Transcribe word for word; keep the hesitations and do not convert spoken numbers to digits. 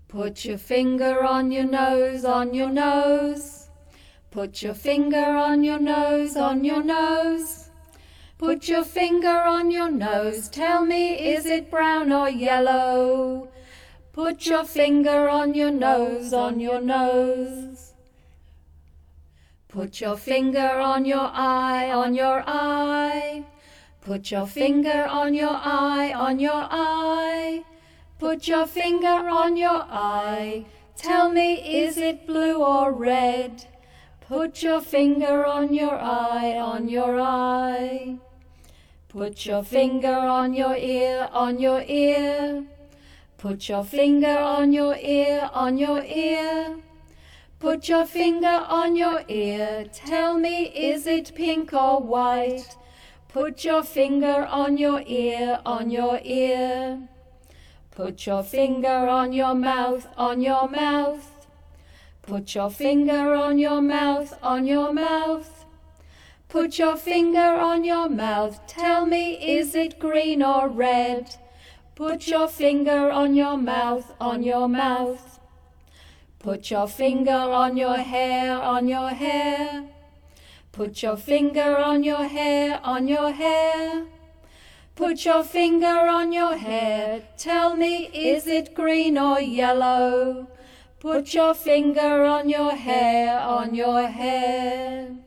Put your finger on your nose, on your nose. Put your finger on your nose, on your nose. Put your finger on your nose, tell me, is it brown or yellow? Put your finger on your nose, on your nose. Put your finger on your eye, on your eye. Put your finger on your eye, on your eye. Put your finger on your eye, tell me, is it blue or red? Put your finger on your eye, on your eye. Put your finger on your ear, on your ear. Put your finger on your ear, on your ear. Put your finger on your ear, tell me, is it pink or white? Put your finger on your ear, on your ear. Put your finger on your mouth, on your mouth. Put your finger on your mouth, on your mouth. Put your finger on your mouth, tell me, is it green or red? Put your finger on your mouth, on your mouth. Put your finger on your hair, on your hair. Put your finger on your hair, on your hair. Put your finger on your hair, tell me, is it green or yellow? Put your finger on your hair, on your hair.